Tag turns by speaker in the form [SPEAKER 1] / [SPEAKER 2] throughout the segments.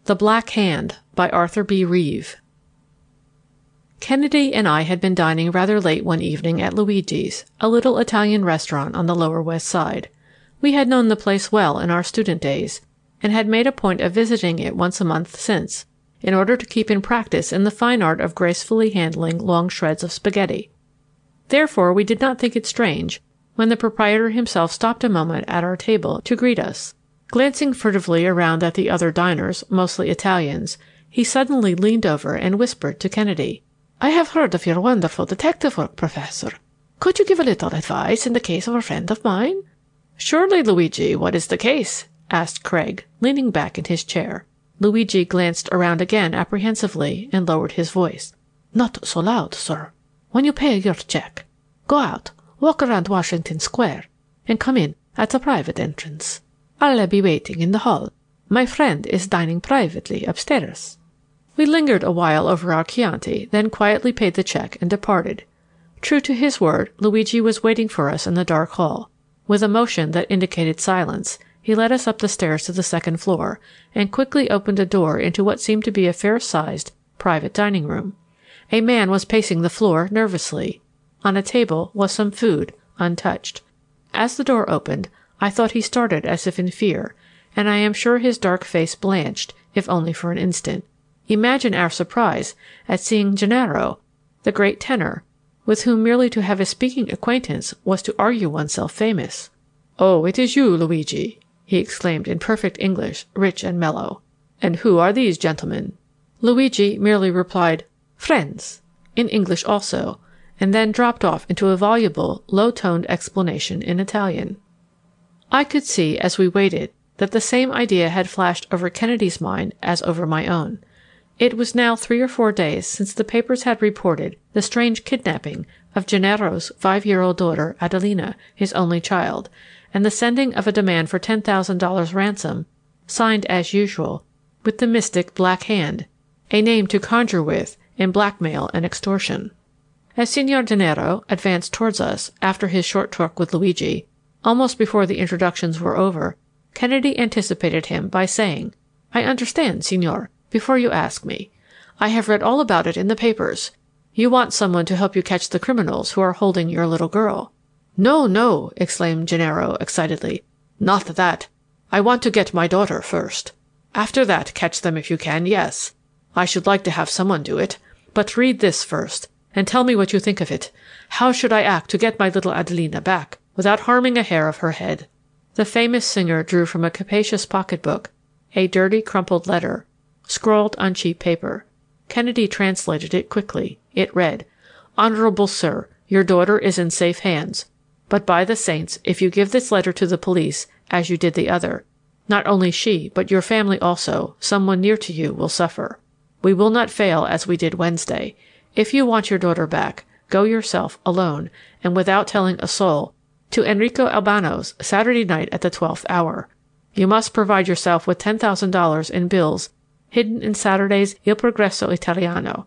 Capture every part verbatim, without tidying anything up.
[SPEAKER 1] The Black Hand by Arthur B. Reeve. Kennedy and I had been dining rather late one evening at Luigi's, a little Italian restaurant on the Lower West Side. We had known the place well in our student days, and had made a point of visiting it once a month since, in order to keep in practice in the fine art of gracefully handling long shreds of spaghetti. Therefore we did not think it strange when the proprietor himself stopped a moment at our table to greet us. Glancing furtively around at the other diners, mostly Italians, he suddenly leaned over and whispered to Kennedy, "I have heard of your wonderful detective work, Professor. Could you give a little advice in the case of a friend of mine?" "Surely, Luigi. What is the case?" asked Craig, leaning back in his chair. Luigi glanced around again apprehensively and lowered his voice. "Not so loud, sir. When you pay your check, go out, walk around Washington Square, and come in at the private entrance. I'll be waiting in the hall. My friend is dining privately upstairs." We lingered a while over our Chianti, then quietly paid the check and departed. True to his word, Luigi was waiting for us in the dark hall. With a motion that indicated silence, he led us up the stairs to the second floor, and quickly opened a door into what seemed to be a fair-sized private dining room. A man was pacing the floor nervously. On a table was some food, untouched. As the door opened, I thought he started as if in fear, and I am sure his dark face blanched, if only for an instant. Imagine our surprise at seeing Gennaro, the great tenor, with whom merely to have a speaking acquaintance was to argue oneself famous. "Oh, it is you, Luigi," he exclaimed in perfect English, rich and mellow. "And who are these gentlemen?" Luigi merely replied, "Friends," in English also, and then dropped off into a voluble, low-toned explanation in Italian. I could see, as we waited, that the same idea had flashed over Kennedy's mind as over my own. It was now three or four days since the papers had reported the strange kidnapping of Gennaro's five-year-old daughter Adelina, his only child, and the sending of a demand for ten thousand dollars ransom, signed as usual, with the mystic Black Hand, a name to conjure with in blackmail and extortion. As Signor Gennaro advanced towards us, after his short talk with Luigi, almost before the introductions were over, Kennedy anticipated him by saying, "I understand, Signor, before you ask me. I have read all about it in the papers. You want someone to help you catch the criminals who are holding your little girl." "No, no," exclaimed Gennaro excitedly. "Not that. I want to get my daughter first. After that, catch them if you can, yes. I should like to have someone do it. But read this first, and tell me what you think of it. How should I act to get my little Adelina back without harming a hair of her head?" The famous singer drew from a capacious pocketbook a dirty, crumpled letter, scrawled on cheap paper. Kennedy translated it quickly. It read, "Honorable Sir, your daughter is in safe hands. But by the saints, if you give this letter to the police, as you did the other, not only she, but your family also, someone near to you, will suffer. We will not fail as we did Wednesday. If you want your daughter back, go yourself, alone, and without telling a soul, to Enrico Albano's Saturday night at the twelfth hour. You must provide yourself with ten thousand dollars in bills hidden in Saturday's Il Progresso Italiano.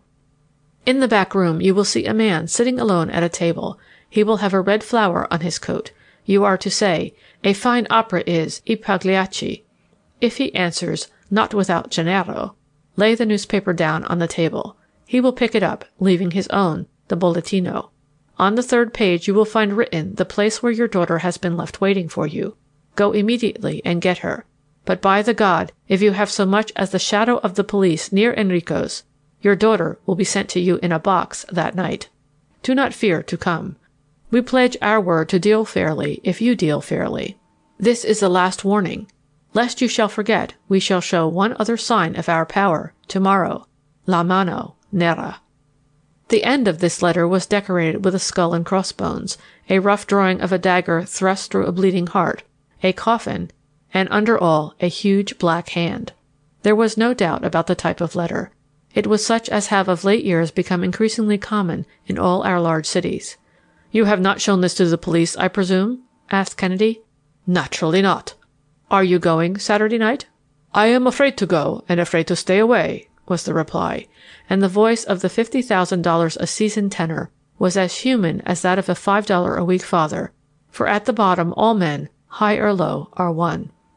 [SPEAKER 1] In the back room you will see a man sitting alone at a table. He will have a red flower on his coat. You are to say, 'A fine opera is I Pagliacci.' If he answers, 'Not without Gennaro,' lay the newspaper down on the table. He will pick it up, leaving his own, the Bollettino. On the third page you will find written the place where your daughter has been left waiting for you. Go immediately and get her. But by the God, if you have so much as the shadow of the police near Enrico's, your daughter will be sent to you in a box that night. Do not fear to come. We pledge our word to deal fairly if you deal fairly. This is the last warning. Lest you shall forget, we shall show one other sign of our power tomorrow. La mano nera." The end of this letter was decorated with a skull and crossbones, a rough drawing of a dagger thrust through a bleeding heart, a coffin, and under all a huge black hand. There was no doubt about the type of letter. It was such as have of late years become increasingly common in all our large cities. "You have not shown this to the police, I presume?" asked Kennedy. "Naturally not." "Are you going Saturday night?" "I am afraid to go and afraid to stay away," was the reply, and the voice of the fifty thousand dollars a season tenor was as human as that of a five dollar a week father, for at the bottom all men, high or low, are one.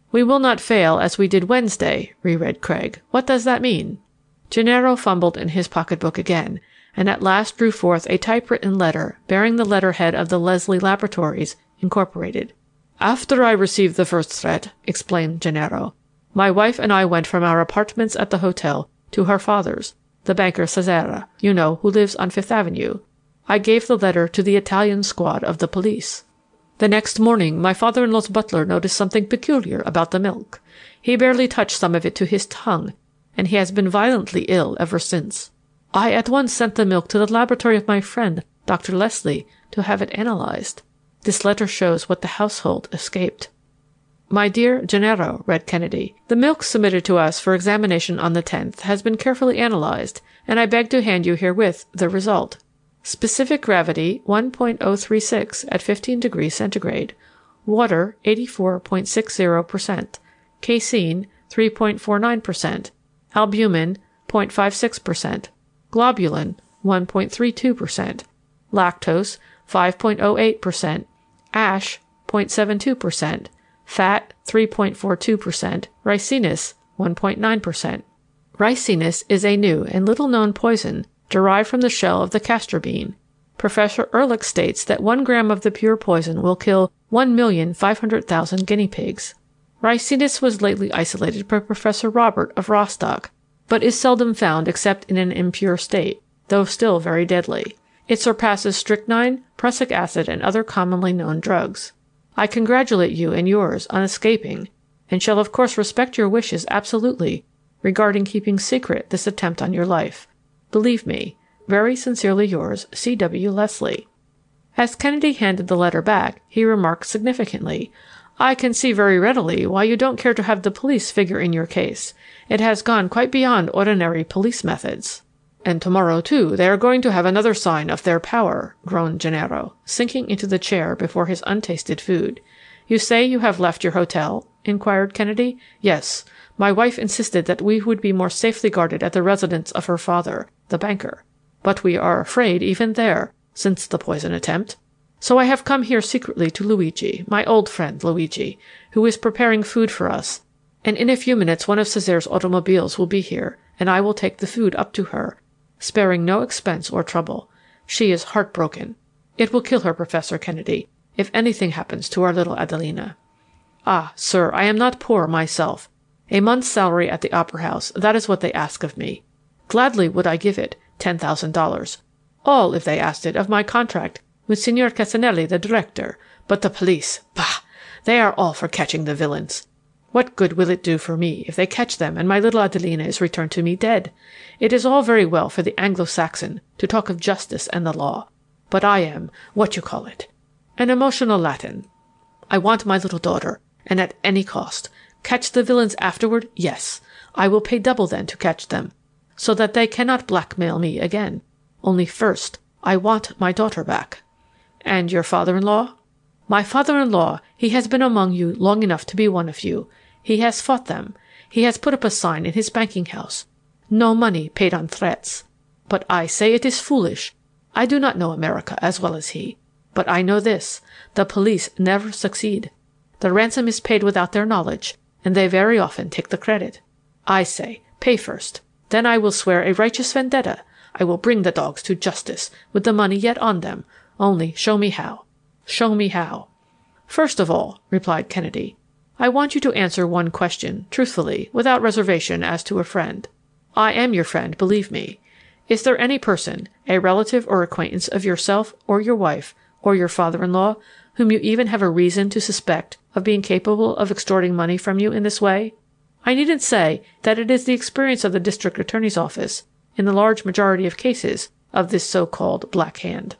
[SPEAKER 1] "We will not fail as we did Wednesday," reread Craig. "What does that mean?" Gennaro fumbled in his pocketbook again, and at last drew forth a typewritten letter bearing the letterhead of the Leslie Laboratories, Incorporated. "After I received the first threat," explained Gennaro, "my wife and I went from our apartments at the hotel to her father's, the banker Cesare, you know, who lives on Fifth Avenue. I gave the letter to the Italian squad of the police. The next morning my father-in-law's butler noticed something peculiar about the milk. He barely touched some of it to his tongue, and he has been violently ill ever since. I at once sent the milk to the laboratory of my friend, Doctor Leslie, to have it analyzed. This letter shows what the household escaped." "My dear Gennaro," read Kennedy, "the milk submitted to us for examination on the tenth has been carefully analyzed, and I beg to hand you herewith the result. Specific gravity one point zero three six at fifteen degrees centigrade. Water eighty-four point six zero percent. Casein three point four nine percent. Albumin zero point five six percent. Globulin one point three two percent. Lactose five point zero eight percent. Ash zero point seven two percent. Fat three point four two percent. Ricinus one point nine percent. Ricinus is a new and little-known poison derived from the shell of the castor bean. Professor Ehrlich states that one gram of the pure poison will kill one million five hundred thousand guinea pigs. Ricinus was lately isolated by Professor Robert of Rostock, but is seldom found except in an impure state, though still very deadly. It surpasses strychnine, prussic acid, and other commonly known drugs. I congratulate you and yours on escaping, and shall of course respect your wishes absolutely regarding keeping secret this attempt on your life. Believe me, very sincerely yours, C. W. Leslie. As Kennedy handed the letter back, he remarked significantly, "I can see very readily why you don't care to have the police figure in your case. It has gone quite beyond ordinary police methods." "And tomorrow, too, they are going to have another sign of their power," groaned Gennaro, sinking into the chair before his untasted food. "You say you have left your hotel?" inquired Kennedy. "Yes. My wife insisted that we would be more safely guarded at the residence of her father, the banker. But we are afraid even there, since the poison attempt. So I have come here secretly to Luigi, my old friend Luigi, who is preparing food for us, and in a few minutes one of Cesare's automobiles will be here, and I will take the food up to her, sparing no expense or trouble. She is heartbroken. It will kill her, Professor Kennedy, if anything happens to our little Adelina. Ah, sir, I am not poor myself. A month's salary at the Opera House, that is what they ask of me. Gladly would I give it, ten thousand dollars. All, if they asked it, of my contract with Signor Cassinelli, the director. But the police, bah! They are all for catching the villains. What good will it do for me if they catch them and my little Adelina is returned to me dead? It is all very well for the Anglo-Saxon to talk of justice and the law, but I am, what you call it, an emotional Latin. I want my little daughter, and at any cost. Catch the villains afterward? Yes. I will pay double then to catch them, so that they cannot blackmail me again. Only first, I want my daughter back. And your father-in-law? My father-in-law, he has been among you long enough to be one of you. He has fought them. He has put up a sign in his banking house. No money paid on threats. But I say it is foolish. I do not know America as well as he. But I know this. The police never succeed. The ransom is paid without their knowledge, and they very often take the credit. I say, pay first. Then I will swear a righteous vendetta. I will bring the dogs to justice, with the money yet on them. Only show me how. Show me how. First of all, replied Kennedy, I want you to answer one question, truthfully, without reservation, as to a friend. I am your friend, believe me. Is there any person, a relative or acquaintance of yourself or your wife or your father-in-law, whom you even have a reason to suspect of being capable of extorting money from you in this way? I needn't say that it is the experience of the district attorney's office, in the large majority of cases, of this so-called Black Hand.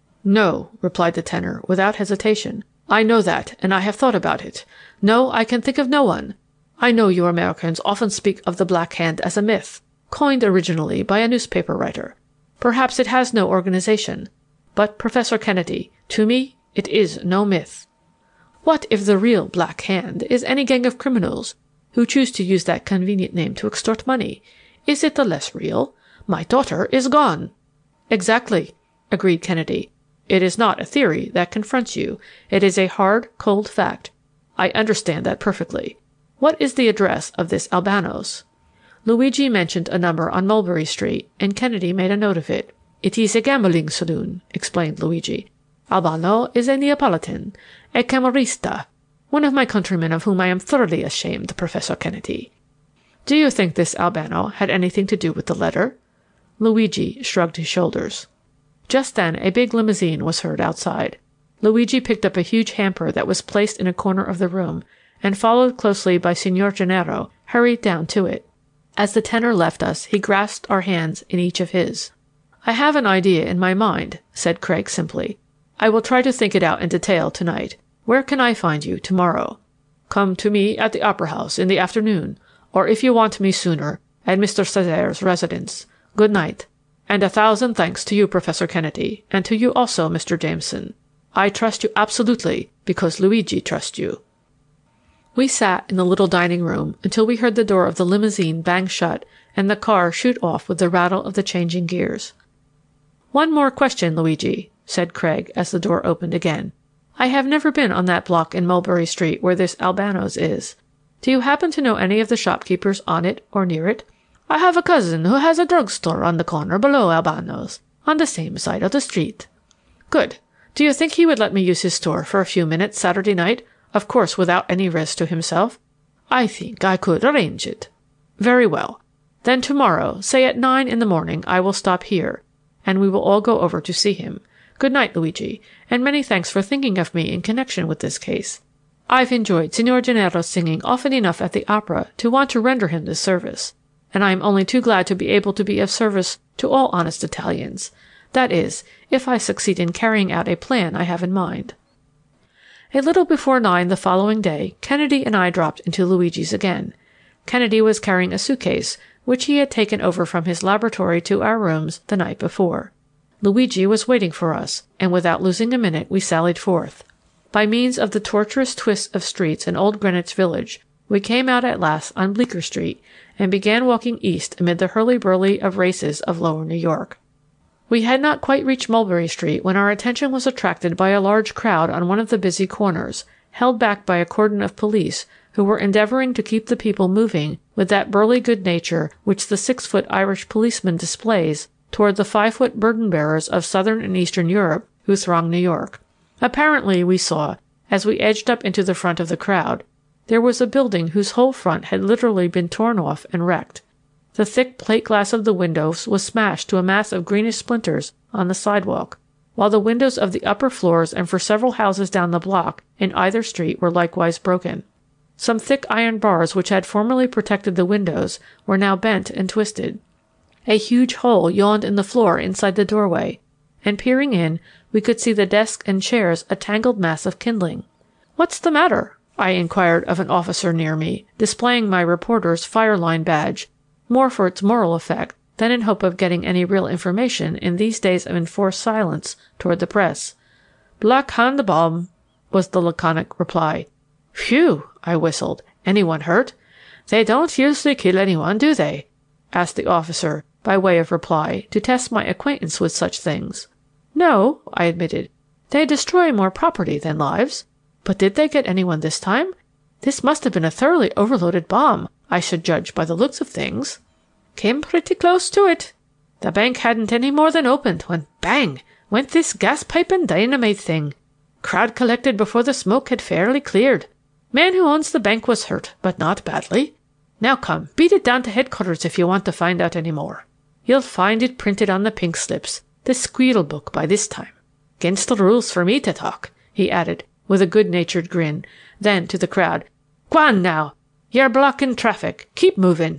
[SPEAKER 1] No, replied the tenor, without hesitation. I know that, and I have thought about it. No, I can think of no one. I know you Americans often speak of the Black Hand as a myth, coined originally by a newspaper writer. Perhaps it has no organization. But, Professor Kennedy, to me it is no myth. What if the real Black Hand is any gang of criminals who choose to use that convenient name to extort money? Is it the less real? My daughter is gone. Exactly, agreed Kennedy. It is not a theory that confronts you. It is a hard, cold fact. I understand that perfectly. What is the address of this Albano's?" Luigi mentioned a number on Mulberry Street, and Kennedy made a note of it. "It is a gambling saloon," explained Luigi. "Albano is a Neapolitan, a Camorrista, one of my countrymen of whom I am thoroughly ashamed, Professor Kennedy." "Do you think this Albano had anything to do with the letter?" Luigi shrugged his shoulders. Just then a big limousine was heard outside. Luigi picked up a huge hamper that was placed in a corner of the room, and followed closely by Signor Gennaro, hurried down to it. As the tenor left us, he grasped our hands in each of his. "I have an idea in my mind," said Craig simply. "I will try to think it out in detail tonight. Where can I find you tomorrow?" "Come to me at the Opera House in the afternoon, or if you want me sooner, at Mister Cesare's residence. Good night. And a thousand thanks to you, Professor Kennedy, and to you also, Mister Jameson. I trust you absolutely because Luigi trusts you." We sat in the little dining room until we heard the door of the limousine bang shut and the car shoot off with the rattle of the changing gears. "One more question, Luigi," said Craig as the door opened again. "I have never been on that block in Mulberry Street where this Albano's is. Do you happen to know any of the shopkeepers on it or near it?" "I have a cousin who has a drugstore on the corner below Albano's, on the same side of the street." "Good. Do you think he would let me use his store for a few minutes Saturday night, of course without any risk to himself?" "I think I could arrange it." "Very well. Then tomorrow, say at nine in the morning, I will stop here, and we will all go over to see him. Good night, Luigi, and many thanks for thinking of me in connection with this case. I've enjoyed Signor Gennaro's singing often enough at the opera to want to render him this service, and I am only too glad to be able to be of service to all honest Italians. That is, if I succeed in carrying out a plan I have in mind." A little before nine the following day, Kennedy and I dropped into Luigi's again. Kennedy was carrying a suitcase, which he had taken over from his laboratory to our rooms the night before. Luigi was waiting for us, and without losing a minute we sallied forth. By means of the tortuous twists of streets in Old Greenwich Village, we came out at last on Bleecker Street, and began walking east amid the hurly-burly of races of lower New York. We had not quite reached Mulberry Street when our attention was attracted by a large crowd on one of the busy corners, held back by a cordon of police who were endeavouring to keep the people moving with that burly good nature which the six-foot Irish policeman displays toward the five-foot burden-bearers of southern and eastern Europe who throng New York. Apparently, we saw, as we edged up into the front of the crowd, there was a building whose whole front had literally been torn off and wrecked. The thick plate glass of the windows was smashed to a mass of greenish splinters on the sidewalk, while the windows of the upper floors and for several houses down the block in either street were likewise broken. Some thick iron bars which had formerly protected the windows were now bent and twisted. A huge hole yawned in the floor inside the doorway, and peering in, we could see the desk and chairs a tangled mass of kindling. "What's the matter?" I inquired of an officer near me, displaying my reporter's fire-line badge, more for its moral effect than in hope of getting any real information in these days of enforced silence toward the press. "Black Hand bomb," was the laconic reply. "Phew!" I whistled. "Anyone hurt?" "They don't usually kill anyone, do they?" asked the officer, by way of reply, to test my acquaintance with such things. "No," I admitted. "They destroy more property than lives. But did they get anyone this time? This must have been a thoroughly overloaded bomb, I should judge by the looks of things." "Came pretty close to it. The bank hadn't any more than opened when bang went this gas pipe and dynamite thing. Crowd collected before the smoke had fairly cleared. Man who owns the bank was hurt, but not badly. Now come, beat it down to headquarters if you want to find out any more. You'll find it printed on the pink slips, the squeal book, by this time. 'Gainst the rules for me to talk," he added, with a good-natured grin. Then to the crowd, "G'wan now! You're blocking traffic. Keep moving."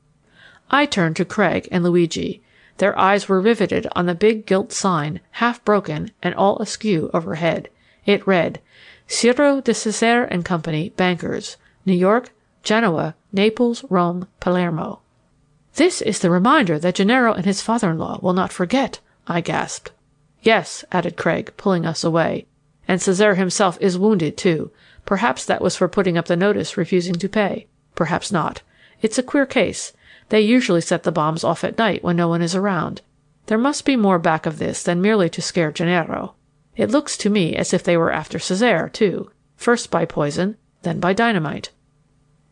[SPEAKER 1] I turned to Craig and Luigi. Their eyes were riveted on the big gilt sign, half broken and all askew overhead. It read, Ciro de Cesare and Company, Bankers, New York, Genoa, Naples, Rome, Palermo. "This is the reminder that Gennaro and his father-in-law will not forget," I gasped. "Yes," added Craig, pulling us away. "And Cesare himself is wounded, too. Perhaps that was for putting up the notice refusing to pay. Perhaps not. It's a queer case. They usually set the bombs off at night when no one is around. There must be more back of this than merely to scare Gennaro. It looks to me as if they were after Cesare, too, first by poison, then by dynamite."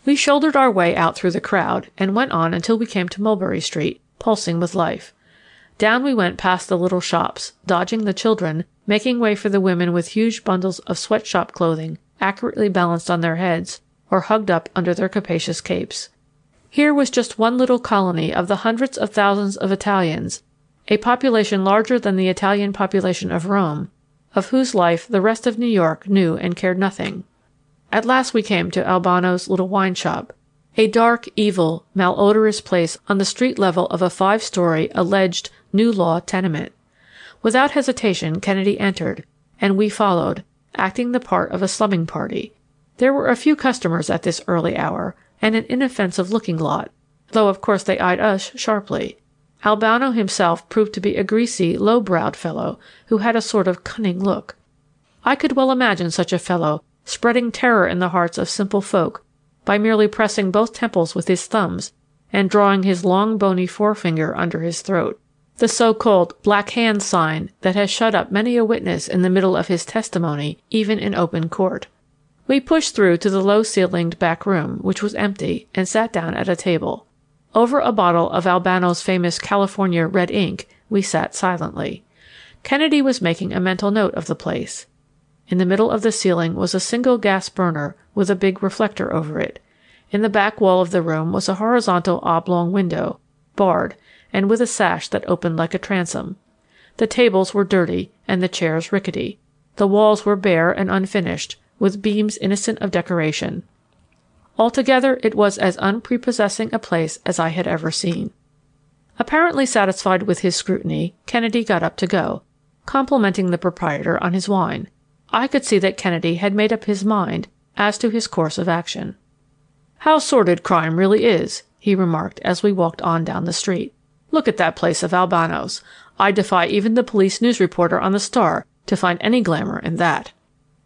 [SPEAKER 1] We shouldered our way out through the crowd and went on until we came to Mulberry Street, pulsing with life. Down we went past the little shops, dodging the children, making way for the women with huge bundles of sweatshop clothing accurately balanced on their heads or hugged up under their capacious capes. Here was just one little colony of the hundreds of thousands of Italians, a population larger than the Italian population of Rome, of whose life the rest of New York knew and cared nothing. At last we came to Albano's little wine shop, a dark, evil, malodorous place on the street level of a five-story alleged New Law tenement. Without hesitation Kennedy entered, and we followed, acting the part of a slumming party. There were a few customers at this early hour, and an inoffensive-looking lot, though of course they eyed us sharply. Albano himself proved to be a greasy, low-browed fellow who had a sort of cunning look. I could well imagine such a fellow spreading terror in the hearts of simple folk by merely pressing both temples with his thumbs and drawing his long bony forefinger under his throat, the so-called black hand sign that has shut up many a witness in the middle of his testimony even in open court. We pushed through to the low-ceilinged back room, which was empty, and sat down at a table. Over a bottle of Albano's famous California red ink we sat silently. Kennedy was making a mental note of the place. In the middle of the ceiling was a single gas burner with a big reflector over it. In the back wall of the room was a horizontal oblong window, barred, and with a sash that opened like a transom. The tables were dirty, and the chairs rickety. The walls were bare and unfinished, with beams innocent of decoration. Altogether it was as unprepossessing a place as I had ever seen. Apparently satisfied with his scrutiny, Kennedy got up to go, complimenting the proprietor on his wine. I could see that Kennedy had made up his mind as to his course of action. "How sordid crime really is," he remarked as we walked on down the street. "Look at that place of Albano's. I defy even the police news reporter on the Star to find any glamour in that."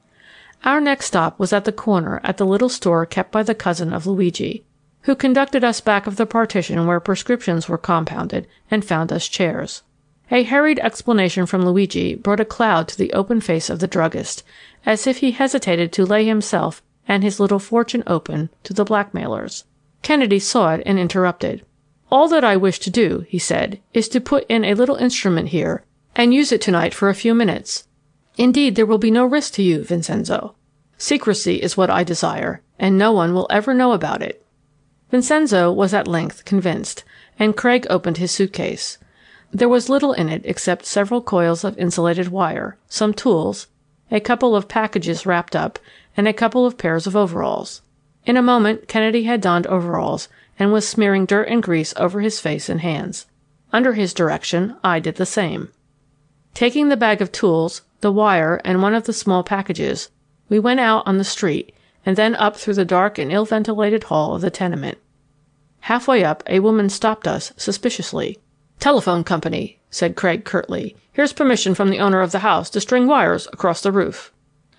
[SPEAKER 1] Our next stop was at the corner at the little store kept by the cousin of Luigi, who conducted us back of the partition where prescriptions were compounded and found us chairs. A hurried explanation from Luigi brought a cloud to the open face of the druggist, as if he hesitated to lay himself and his little fortune open to the blackmailers. Kennedy saw it and interrupted. "All that I wish to do," he said, "is to put in a little instrument here and use it tonight for a few minutes. Indeed, there will be no risk to you, Vincenzo. Secrecy is what I desire, and no one will ever know about it." Vincenzo was at length convinced, and Craig opened his suitcase. There was little in it except several coils of insulated wire, some tools, a couple of packages wrapped up, and a couple of pairs of overalls. In a moment Kennedy had donned overalls and was smearing dirt and grease over his face and hands. Under his direction I did the same. Taking the bag of tools, the wire, and one of the small packages, we went out on the street and then up through the dark and ill-ventilated hall of the tenement. Halfway up a woman stopped us suspiciously. "Telephone company," said Craig curtly. "Here's permission from the owner of the house to string wires across the roof."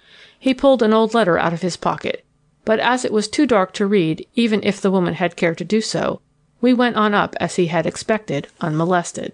[SPEAKER 1] He pulled an old letter out of his pocket, but as it was too dark to read, even if the woman had cared to do so, we went on up as he had expected, unmolested.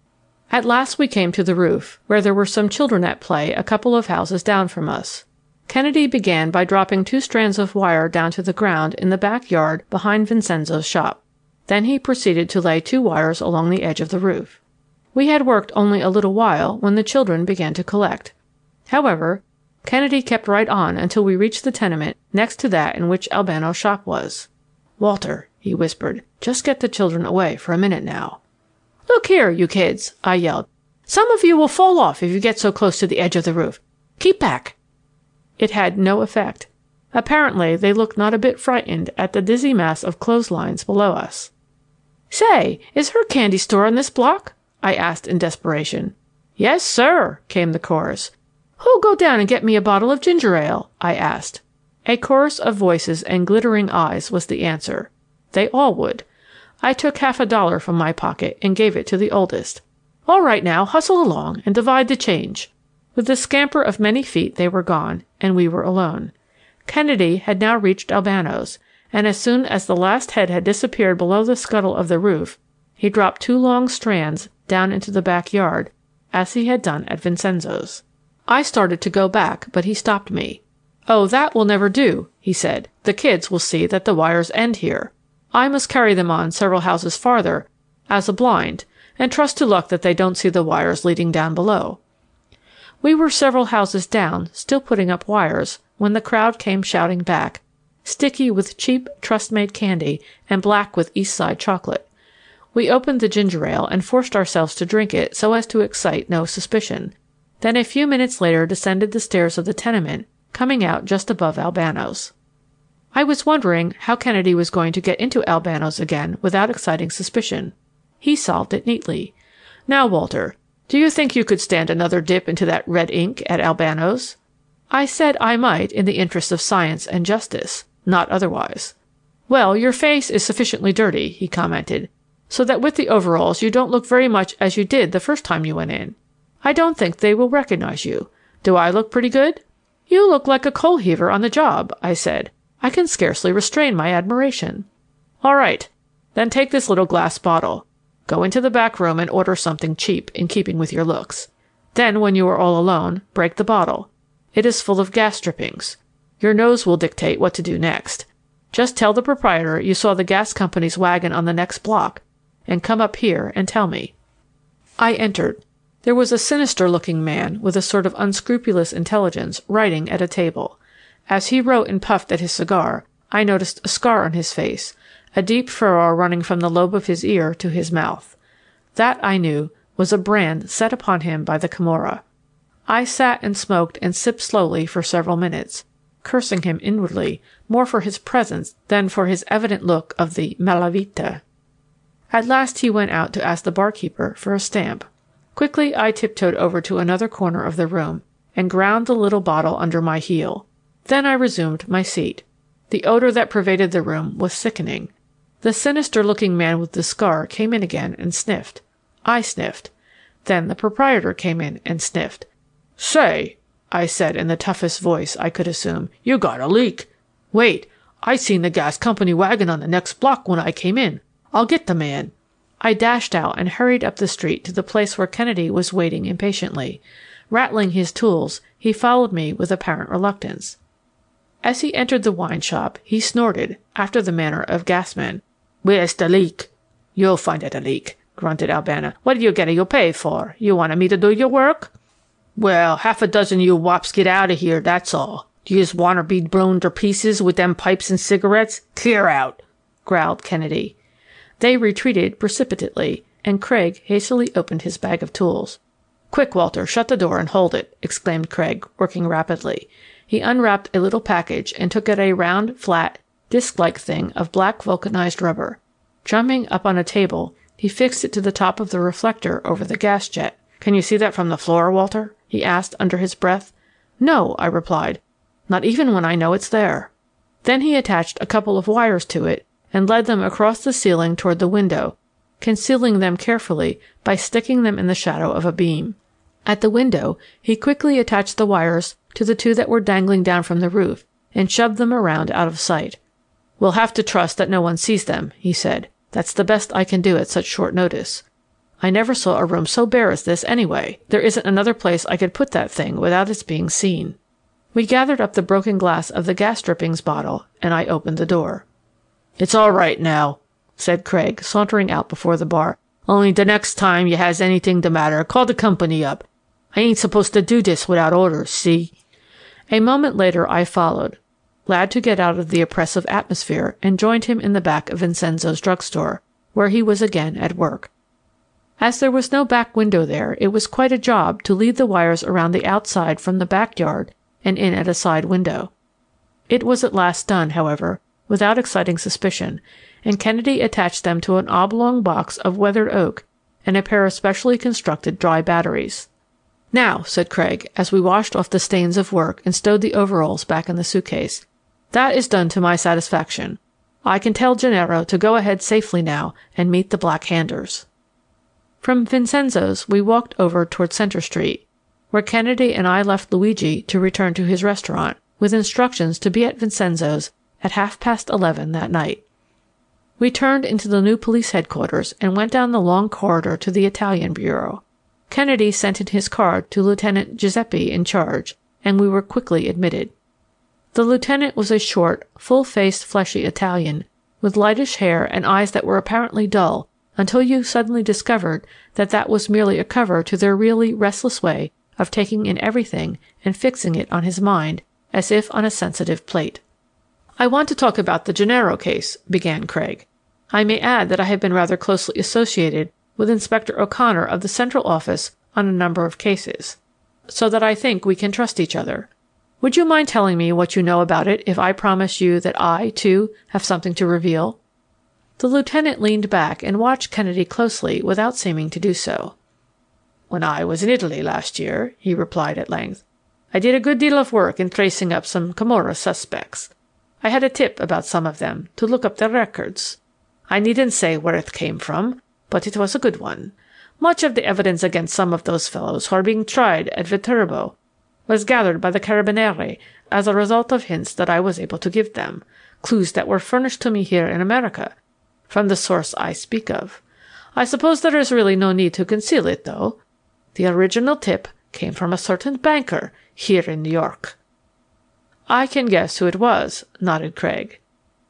[SPEAKER 1] At last we came to the roof, where there were some children at play a couple of houses down from us. Kennedy began by dropping two strands of wire down to the ground in the back yard behind Vincenzo's shop. Then he proceeded to lay two wires along the edge of the roof. We had worked only a little while when the children began to collect. However, Kennedy kept right on until we reached the tenement next to that in which Albano's shop was. "Walter," he whispered, "just get the children away for a minute now." "Look here, you kids," I yelled. "Some of you will fall off if you get so close to the edge of the roof. Keep back." It had no effect. Apparently they looked not a bit frightened at the dizzy mass of clotheslines below us. "Say, is her candy store on this block?" I asked in desperation. "Yes, sir," came the chorus. "Who'll go down and get me a bottle of ginger ale?" I asked. A chorus of voices and glittering eyes was the answer. They all would. I took half a dollar from my pocket and gave it to the oldest. "All right now, hustle along and divide the change." With the scamper of many feet they were gone, and we were alone. Kennedy had now reached Albano's, and as soon as the last head had disappeared below the scuttle of the roof, he dropped two long strands down into the backyard, as he had done at Vincenzo's. I started to go back, but he stopped me. "Oh, that will never do," he said. "The kids will see that the wires end here. I must carry them on several houses farther as a blind, and trust to luck that they don't see the wires leading down below." We were several houses down, still putting up wires, when the crowd came shouting back, sticky with cheap trust-made candy and black with East Side chocolate. We opened the ginger ale and forced ourselves to drink it so as to excite no suspicion, then a few minutes later descended the stairs of the tenement, coming out just above Albano's. I was wondering how Kennedy was going to get into Albano's again without exciting suspicion. He solved it neatly. "Now, Walter, do you think you could stand another dip into that red ink at Albano's?" I said I might in the interest of science and justice, not otherwise. "Well, your face is sufficiently dirty," he commented, "so that with the overalls you don't look very much as you did the first time you went in. I don't think they will recognize you. Do I look pretty good?" "You look like a coal heaver on the job," I said. I can scarcely restrain my admiration. "All right. Then take this little glass bottle. Go into the back room and order something cheap in keeping with your looks. Then, when you are all alone, break the bottle. It is full of gas drippings. Your nose will dictate what to do next. Just tell the proprietor you saw the gas company's wagon on the next block, and come up here and tell me." I entered. There was a sinister-looking man with a sort of unscrupulous intelligence writing at a table. As he wrote and puffed at his cigar, I noticed a scar on his face, a deep furrow running from the lobe of his ear to his mouth. That, I knew, was a brand set upon him by the Camorra. I sat and smoked and sipped slowly for several minutes, cursing him inwardly, more for his presence than for his evident look of the malavita. At last he went out to ask the barkeeper for a stamp. Quickly I tiptoed over to another corner of the room and ground the little bottle under my heel. Then I resumed my seat. The odor that pervaded the room was sickening. The sinister-looking man with the scar came in again and sniffed. I sniffed. Then the proprietor came in and sniffed. "Say," I said in the toughest voice I could assume, "you got a leak. Wait, I seen the gas company wagon on the next block when I came in. I'll get the man." I dashed out and hurried up the street to the place where Kennedy was waiting impatiently. Rattling his tools, he followed me with apparent reluctance. As he entered the wine shop, he snorted, after the manner of gasmen. "Where's the leak?" "You'll find it a leak," grunted Albano. "What do you get your pay for? You wanted me to do your work?" "Well, half a dozen of you wops get out of here, that's all. Do you just want to be blown to pieces with them pipes and cigarettes? Clear out," growled Kennedy. They retreated precipitately, and Craig hastily opened his bag of tools. "Quick, Walter, shut the door and hold it," exclaimed Craig, working rapidly. He unwrapped a little package and took out a round, flat, disc-like thing of black vulcanized rubber. Jumping up on a table, he fixed it to the top of the reflector over the gas jet. "Can you see that from the floor, Walter?" he asked under his breath. "No," I replied, "not even when I know it's there." Then he attached a couple of wires to it and led them across the ceiling toward the window, concealing them carefully by sticking them in the shadow of a beam. At the window, he quickly attached the wires to the two that were dangling down from the roof and shoved them around out of sight. "We'll have to trust that no one sees them," he said. "That's the best I can do at such short notice. I never saw a room so bare as this anyway. There isn't another place I could put that thing without its being seen." We gathered up the broken glass of the gas drippings bottle, and I opened the door. "It's all right now," said Craig, sauntering out before the bar. "Only the next time you has anything the matter, call the company up. I ain't supposed to do this without orders, see?" A moment later I followed, glad to get out of the oppressive atmosphere, and joined him in the back of Vincenzo's drugstore, where he was again at work. As there was no back window there, it was quite a job to lead the wires around the outside from the backyard and in at a side window. It was at last done, however, without exciting suspicion, and Kennedy attached them to an oblong box of weathered oak and a pair of specially constructed dry batteries. "Now," said Craig, as we washed off the stains of work and stowed the overalls back in the suitcase, "that is done to my satisfaction. I can tell Gennaro to go ahead safely now and meet the Black Handers." From Vincenzo's we walked over toward Center Street, where Kennedy and I left Luigi to return to his restaurant, with instructions to be at Vincenzo's at half past eleven that night. We turned into the new police headquarters and went down the long corridor to the Italian Bureau. Kennedy sent in his card to Lieutenant Giuseppe in charge, and we were quickly admitted. The lieutenant was a short, full-faced, fleshy Italian, with lightish hair and eyes that were apparently dull until you suddenly discovered that that was merely a cover to their really restless way of taking in everything and fixing it on his mind, as if on a sensitive plate. "I want to talk about the Gennaro case," began Craig. "I may add that I have been rather closely associated with Inspector O'Connor of the Central Office on a number of cases, so that I think we can trust each other. Would you mind telling me what you know about it if I promise you that I, too, have something to reveal?" The lieutenant leaned back and watched Kennedy closely without seeming to do so. "When I was in Italy last year," he replied at length, "I did a good deal of work in tracing up some Camorra suspects. I had a tip about some of them to look up their records. I needn't say where it came from, but it was a good one. Much of the evidence against some of those fellows who are being tried at Viterbo was gathered by the Carabinieri as a result of hints that I was able to give them, clues that were furnished to me here in America, from the source I speak of. I suppose there is really no need to conceal it, though. The original tip came from a certain banker here in New York." "I can guess who it was," nodded Craig.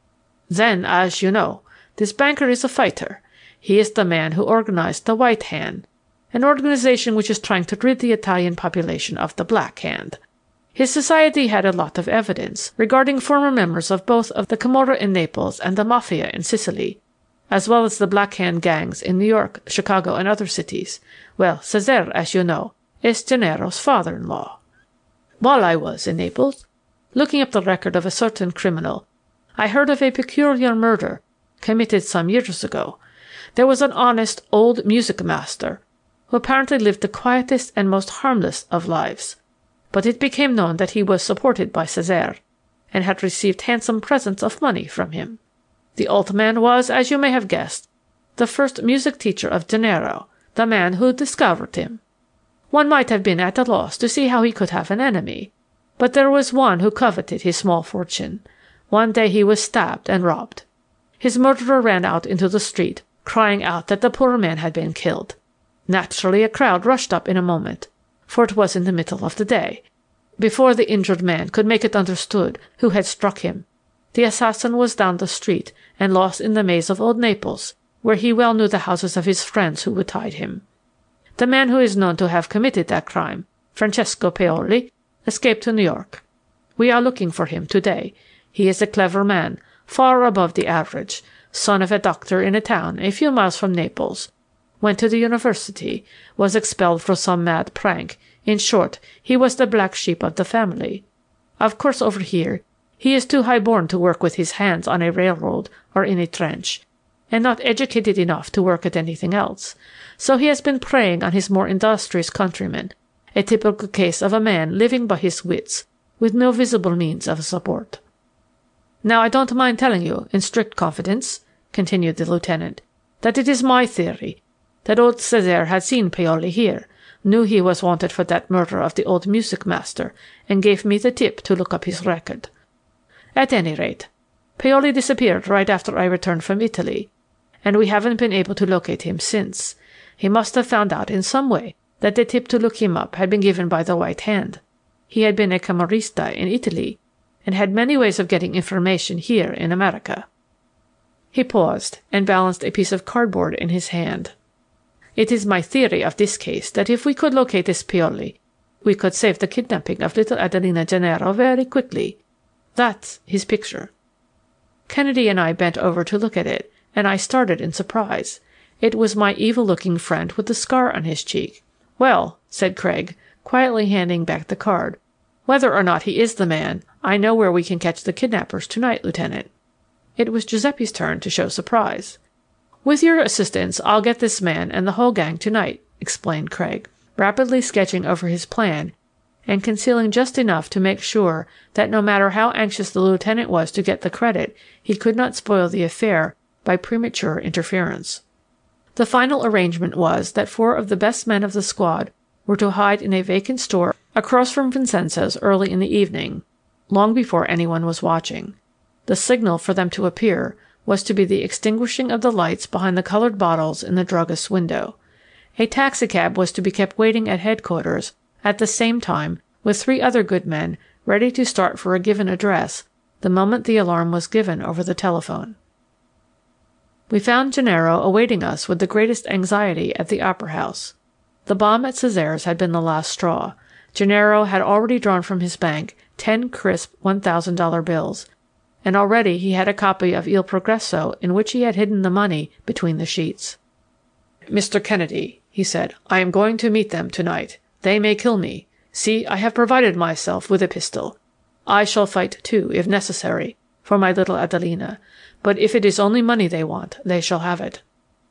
[SPEAKER 1] "Then, as you know, this banker is a fighter. He is the man who organized the White Hand, an organization which is trying to rid the Italian population of the Black Hand. His society had a lot of evidence regarding former members of both of the Camorra in Naples and the Mafia in Sicily, as well as the Black Hand gangs in New York, Chicago, and other cities. Well, Cesare, as you know, is Gennaro's father-in-law. While I was in Naples, looking up the record of a certain criminal, I heard of a peculiar murder committed some years ago. There was an honest old music master who apparently lived the quietest and most harmless of lives. But it became known that he was supported by Cesare, and had received handsome presents of money from him. The old man was, as you may have guessed, the first music teacher of Gennaro, the man who discovered him. One might have been at a loss to see how he could have an enemy, but there was one who coveted his small fortune. One day he was stabbed and robbed. His murderer ran out into the street, crying out that the poor man had been killed. Naturally, a crowd rushed up in a moment, for it was in the middle of the day. Before the injured man could make it understood who had struck him, the assassin was down the street and lost in the maze of old Naples, where he well knew the houses of his friends who would hide him. The man who is known to have committed that crime, Francesco Paoli, escaped to New York. We are looking for him today. He is a clever man, far above the average, son of a doctor in a town a few miles from Naples, went to the university, was expelled for some mad prank. In short, he was the black sheep of the family. Of course, over here, he is too high-born to work with his hands on a railroad or in a trench, and not educated enough to work at anything else. So he has been preying on his more industrious countrymen, a typical case of a man living by his wits, with no visible means of support. Now, I don't mind telling you, in strict confidence, continued the lieutenant, that it is my theory that old Cesare had seen Paoli here, knew he was wanted for that murder of the old music master, and gave me the tip to look up his record. At any rate, Paoli disappeared right after I returned from Italy, and we haven't been able to locate him since. He must have found out in some way that the tip to look him up had been given by the White Hand. He had been a Camorrista in Italy, and had many ways of getting information here in America. He paused, and balanced a piece of cardboard in his hand. It is my theory of this case that if we could locate this Paoli, we could save the kidnapping of little Adelina Gennaro very quickly. That's his picture. Kennedy and I bent over to look at it, and I started in surprise. It was my evil-looking friend with the scar on his cheek. "Well," said Craig, quietly handing back the card, "whether or not he is the man, I know where we can catch the kidnappers tonight, Lieutenant." It was Giuseppe's turn to show surprise. "With your assistance, I'll get this man and the whole gang tonight," explained Craig, rapidly sketching over his plan and concealing just enough to make sure that no matter how anxious the lieutenant was to get the credit, he could not spoil the affair by premature interference. The final arrangement was that four of the best men of the squad were to hide in a vacant store across from Vincenzo's early in the evening, long before anyone was watching. The signal for them to appear was to be the extinguishing of the lights behind the colored bottles in the druggist's window. A taxicab was to be kept waiting at headquarters at the same time with three other good men ready to start for a given address the moment the alarm was given over the telephone. We found Gennaro awaiting us with the greatest anxiety at the Opera House. The bomb at Cesaire's had been the last straw. Gennaro had already drawn from his bank ten crisp one thousand dollar bills, and already he had a copy of Il Progresso in which he had hidden the money between the sheets. "Mister Kennedy," he said, "I am going to meet them tonight. They may kill me. See, I have provided myself with a pistol. I shall fight, too, if necessary, for my little Adelina. But if it is only money they want, they shall have it."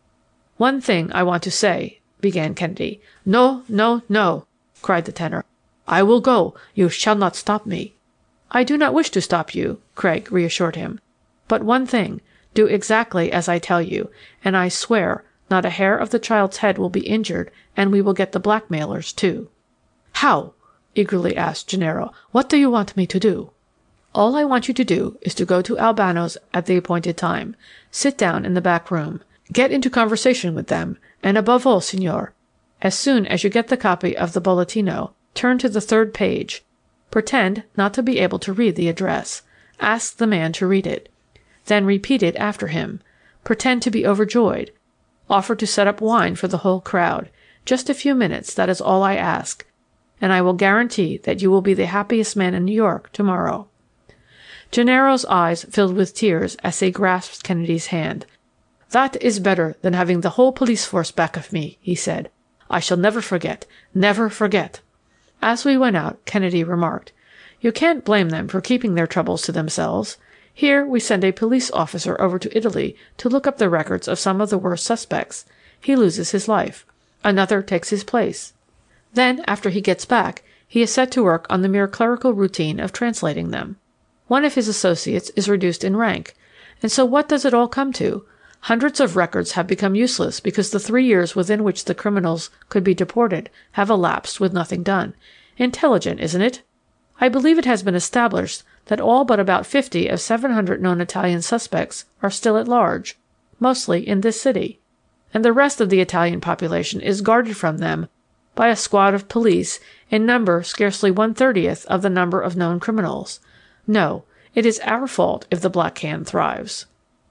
[SPEAKER 1] "One thing I want to say," began Kennedy. "No, no, no," cried the tenor. "I will go. You shall not stop me." "I do not wish to stop you," Craig reassured him. "But one thing, do exactly as I tell you, and I swear not a hair of the child's head will be injured, and we will get the blackmailers, too." "How?" eagerly asked Gennaro. "What do you want me to do?" "All I want you to do is to go to Albano's at the appointed time. Sit down in the back room. Get into conversation with them, and above all, signor, as soon as you get the copy of the Bollettino, turn to the third page. Pretend not to be able to read the address. Ask the man to read it. Then repeat it after him. Pretend to be overjoyed. Offer to set up wine for the whole crowd. Just a few minutes, that is all I ask, and I will guarantee that you will be the happiest man in New York tomorrow." Gennaro's eyes filled with tears as he grasped Kennedy's hand. "That is better than having the whole police force back of me," he said. "I shall never forget, never forget." As we went out, Kennedy remarked, "You can't blame them for keeping their troubles to themselves. Here we send a police officer over to Italy to look up the records of some of the worst suspects. He loses his life. Another takes his place. Then, after he gets back, he is set to work on the mere clerical routine of translating them. One of his associates is reduced in rank. And so what does it all come to? Hundreds of records have become useless because the three years within which the criminals could be deported have elapsed with nothing done. Intelligent, isn't it? I believe it has been established that all but about fifty of seven hundred known Italian suspects are still at large, mostly in this city, and the rest of the Italian population is guarded from them by a squad of police in number scarcely one-thirtieth of the number of known criminals. No, it is our fault if the Black Hand thrives.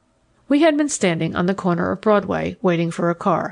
[SPEAKER 1] We had been standing on the corner of Broadway, waiting for a car.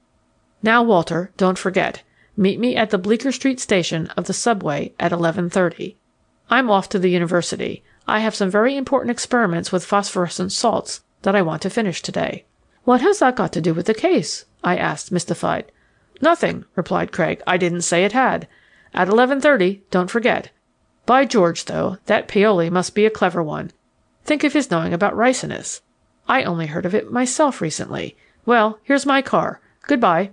[SPEAKER 1] "Now, Walter, don't forget. Meet me at the Bleecker Street station of the subway at eleven thirty. I'm off to the university. I have some very important experiments with phosphorescent salts that I want to finish today." "What has that got to do with the case?" I asked, mystified. "Nothing," replied Craig. "I didn't say it had. At eleven thirty, don't forget. By George, though, that Paoli must be a clever one. Think of his knowing about ricinus. I only heard of it myself recently. Well, here's my car. Goodbye."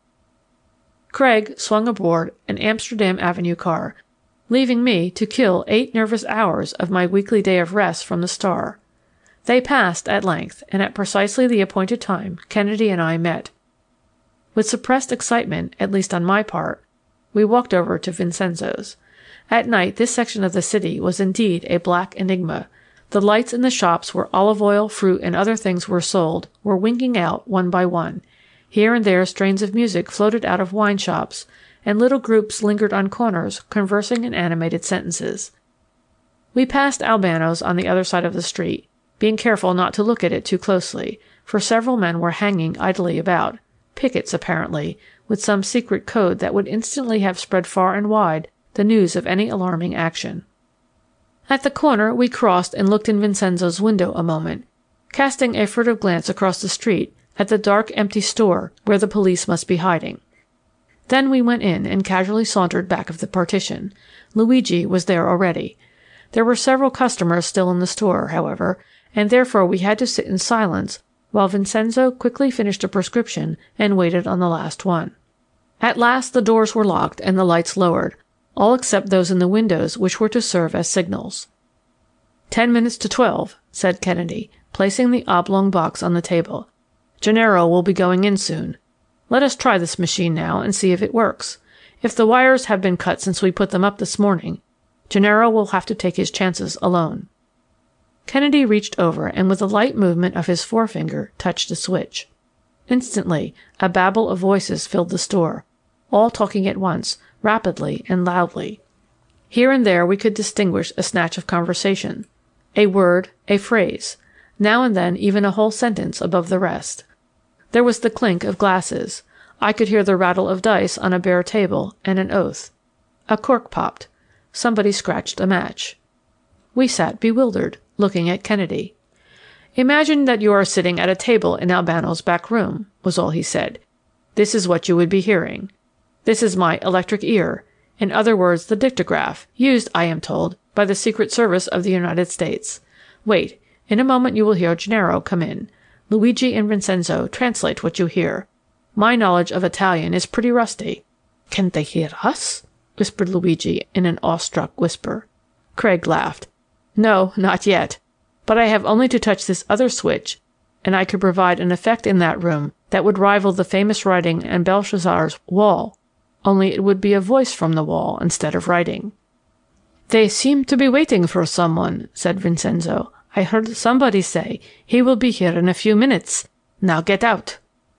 [SPEAKER 1] Craig swung aboard an Amsterdam Avenue car, leaving me to kill eight nervous hours of my weekly day of rest from the Star. They passed at length, and at precisely the appointed time Kennedy and I met. With suppressed excitement, at least on my part, we walked over to Vincenzo's. At night this section of the city was indeed a black enigma. The lights in the shops where olive oil, fruit, and other things were sold were winking out one by one. Here and there strains of music floated out of wine shops, and little groups lingered on corners conversing in animated sentences. We passed Albano's on the other side of the street, being careful not to look at it too closely, for several men were hanging idly about, pickets apparently, with some secret code that would instantly have spread far and wide the news of any alarming action. At the corner we crossed and looked in Vincenzo's window a moment, casting a furtive glance across the street at the dark empty store where the police must be hiding. Then we went in and casually sauntered back of the partition. Luigi was there already. There were several customers still in the store, however, and therefore we had to sit in silence while Vincenzo quickly finished a prescription and waited on the last one. At last the doors were locked and the lights lowered, all except those in the windows which were to serve as signals. "Ten minutes to twelve," said Kennedy, placing the oblong box on the table. "Gennaro will be going in soon. Let us try this machine now and see if it works. If the wires have been cut since we put them up this morning, Gennaro will have to take his chances alone." Kennedy reached over and with a light movement of his forefinger touched a switch. Instantly a babble of voices filled the store, all talking at once, rapidly and loudly. Here and there we could distinguish a snatch of conversation, a word, a phrase, now and then even a whole sentence above the rest. There was the clink of glasses. I could hear the rattle of dice on a bare table, and an oath. A cork popped. Somebody scratched a match. We sat bewildered, looking at Kennedy. "Imagine that you are sitting at a table in Albano's back room," was all he said. "This is what you would be hearing. This is my electric ear, in other words the dictograph, used, I am told, by the Secret Service of the United States. Wait, in a moment you will hear Gennaro come in. Luigi and Vincenzo, translate what you hear. My knowledge of Italian is pretty rusty." "Can they hear us?" whispered Luigi in an awestruck whisper. Craig laughed. "No, not yet. But I have only to touch this other switch, and I could provide an effect in that room that would rival the famous writing on Belshazzar's wall, only it would be a voice from the wall instead of writing." "They seem to be waiting for someone," said Vincenzo. "I heard somebody say he will be here in a few minutes. Now get out."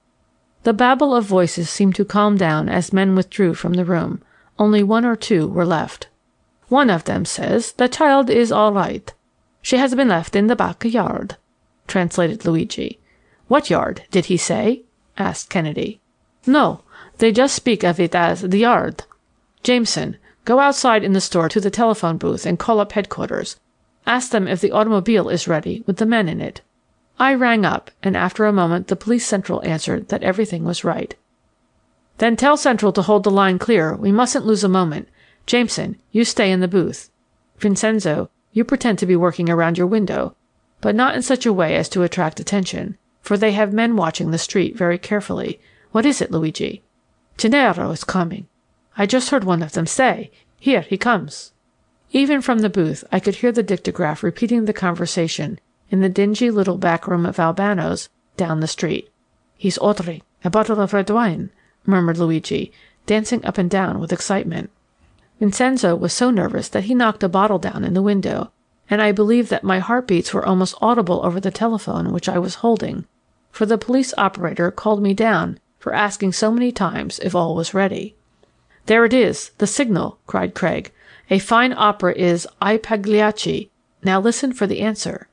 [SPEAKER 1] The babble of voices seemed to calm down as men withdrew from the room. Only one or two were left. "One of them says the child is all right. She has been left in the back yard," translated Luigi. "What yard, did he say?" asked Kennedy. "No, they just speak of it as the yard. Jameson, go outside in the store to the telephone booth and call up headquarters. Ask them if the automobile is ready with the men in it." I rang up, and after a moment the police central answered that everything was right. "Then tell Central to hold the line clear. We mustn't lose a moment. Jameson, you stay in the booth. Vincenzo, you pretend to be working around your window, but not in such a way as to attract attention, for they have men watching the street very carefully. What is it, Luigi?" "Gennaro is coming. I just heard one of them say, 'Here he comes.'" Even from the booth I could hear the dictograph repeating the conversation in the dingy little back room of Albano's down the street. "He's ordering a bottle of red wine," murmured Luigi, dancing up and down with excitement. Vincenzo was so nervous that he knocked a bottle down in the window, and I believe that my heartbeats were almost audible over the telephone which I was holding, for the police operator called me down for asking so many times if all was ready. "There it is, the signal," cried Craig. "A fine opera is I Pagliacci. Now listen for the answer."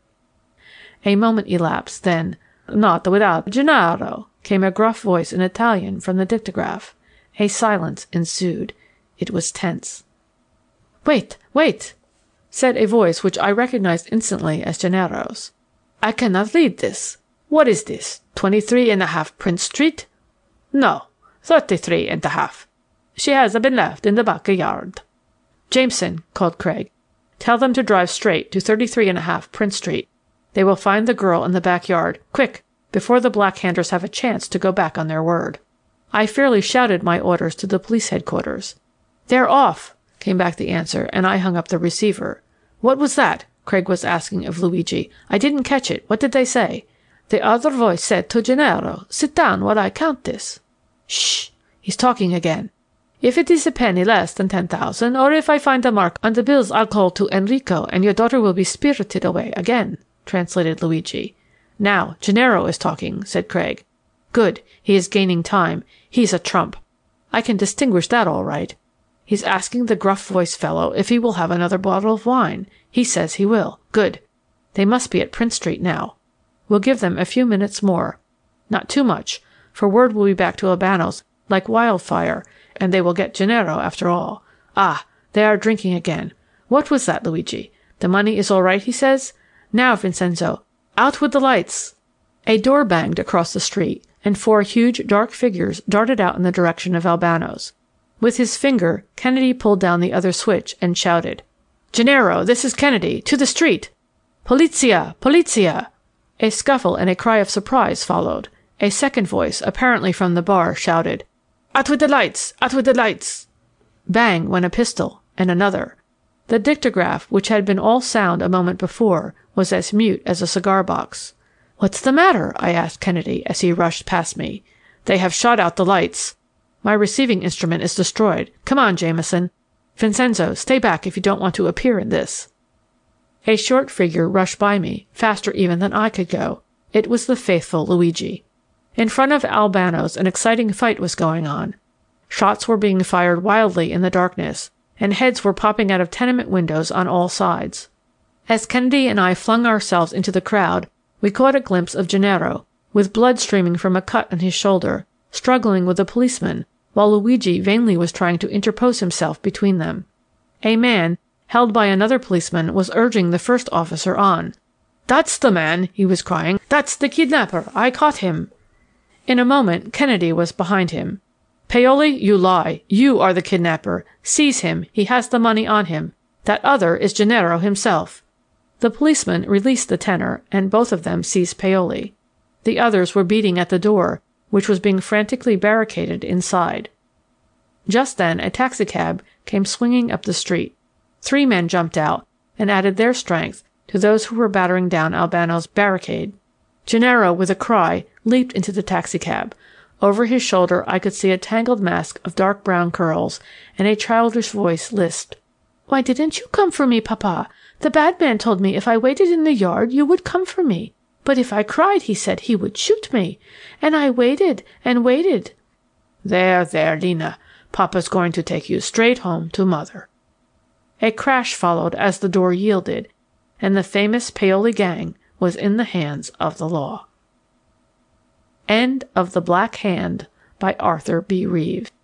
[SPEAKER 1] A moment elapsed, then, "Not without Gennaro," came a gruff voice in Italian from the dictograph. A silence ensued. It was tense. "Wait, wait," said a voice which I recognized instantly as Gennaro's. "I cannot read this. What is this, twenty-three and a half Prince Street? No, thirty-three and a half. She has been left in the back yard." "Jameson," called Craig, "tell them to drive straight to thirty-three and a half Prince Street. They will find the girl in the backyard, quick, before the Blackhanders have a chance to go back on their word." I fairly shouted my orders to the police headquarters. "They're off," came back the answer, and I hung up the receiver. "What was that?" Craig was asking of Luigi. "I didn't catch it. What did they say?" "The other voice said to Gennaro, 'Sit down while I count this.'" "Shh! He's talking again." "If it is a penny less than ten thousand, or if I find a mark on the bills, I'll call to Enrico, and your daughter will be spirited away again," translated Luigi. "Now, Gennaro is talking," said Craig. "Good. He is gaining time. He's a trump. I can distinguish that all right. He's asking the gruff-voiced fellow if he will have another bottle of wine. He says he will. Good. They must be at Prince Street now. We'll give them a few minutes more. Not too much, for word will be back to Albano's like wildfire, and they will get Gennaro after all. Ah, they are drinking again. What was that, Luigi? The money is all right, he says? Now, Vincenzo, out with the lights." A door banged across the street, and four huge dark figures darted out in the direction of Albano's. With his finger, Kennedy pulled down the other switch and shouted, "Gennaro, this is Kennedy. To the street! Polizia! Polizia!" A scuffle and a cry of surprise followed. A second voice, apparently from the bar, shouted, "Out with the lights! Out with the lights!" Bang went a pistol, and another. The dictograph, which had been all sound a moment before, was as mute as a cigar-box. "What's the matter?" I asked Kennedy as he rushed past me. "They have shot out the lights. My receiving instrument is destroyed. Come on, Jameson. Vincenzo, stay back if you don't want to appear in this." A short figure rushed by me, faster even than I could go. It was the faithful Luigi. In front of Albano's an exciting fight was going on. Shots were being fired wildly in the darkness, and heads were popping out of tenement windows on all sides. As Kennedy and I flung ourselves into the crowd, we caught a glimpse of Gennaro, with blood streaming from a cut on his shoulder, struggling with a policeman, while Luigi vainly was trying to interpose himself between them. A man, held by another policeman, was urging the first officer on. "That's the man," he was crying. "That's the kidnapper. I caught him." In a moment Kennedy was behind him. "Paoli, you lie. You are the kidnapper. Seize him. He has the money on him. That other is Gennaro himself." The policeman released the tenor, and both of them seized Paoli. The others were beating at the door, which was being frantically barricaded inside. Just then a taxicab came swinging up the street. Three men jumped out and added their strength to those who were battering down Albano's barricade. Gennaro, with a cry, leaped into the taxicab. Over his shoulder I could see a tangled mask of dark brown curls, and a childish voice lisped, "Why didn't you come for me, Papa? The bad man told me if I waited in the yard you would come for me. But if I cried, he said he would shoot me. And I waited and waited." "There, there, Lena. Papa's going to take you straight home to Mother." A crash followed as the door yielded, and the famous Paoli gang was in the hands of the law. End of The Black Hand by Arthur B. Reeves.